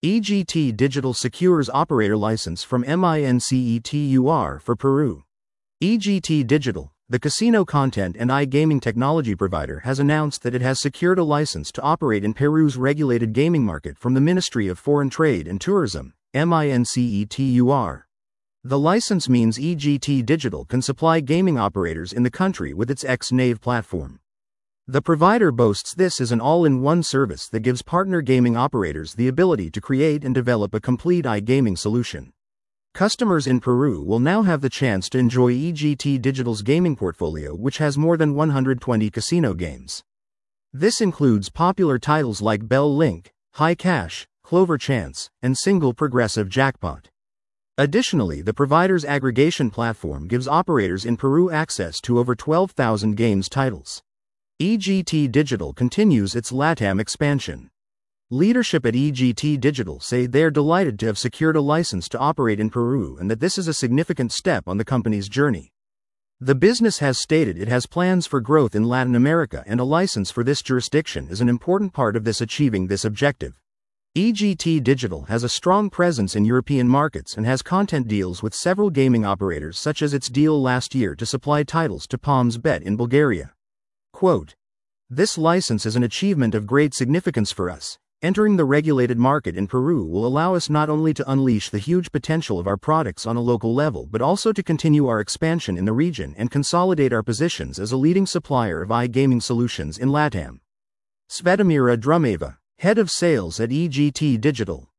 EGT Digital secures operator license from MINCETUR for Peru. EGT Digital, the casino content and iGaming technology provider, has announced that it has secured a license to operate in Peru's regulated gaming market from the Ministry of Foreign Trade and Tourism, MINCETUR. The license means EGT Digital can supply gaming operators in the country with its XNAVE platform. The provider boasts this as an all-in-one service that gives partner gaming operators the ability to create and develop a complete iGaming solution. Customers in Peru will now have the chance to enjoy EGT Digital's gaming portfolio, which has more than 120 casino games. This includes popular titles like Bell Link, High Cash, Clover Chance, and Single Progressive Jackpot. Additionally, the provider's aggregation platform gives operators in Peru access to over 12,000 games titles. EGT Digital continues its LATAM expansion. Leadership at EGT Digital say they're delighted to have secured a license to operate in Peru and that this is a significant step on the company's journey. The business has stated it has plans for growth in Latin America, and a license for this jurisdiction is an important part of this achieving this objective. EGT Digital has a strong presence in European markets and has content deals with several gaming operators, such as its deal last year to supply titles to PomsBet in Bulgaria. Quote, "This license is an achievement of great significance for us. Entering the regulated market in Peru will allow us not only to unleash the huge potential of our products on a local level, but also to continue our expansion in the region and consolidate our positions as a leading supplier of iGaming solutions in LATAM." Svetomira Drumeva, head of sales at EGT Digital,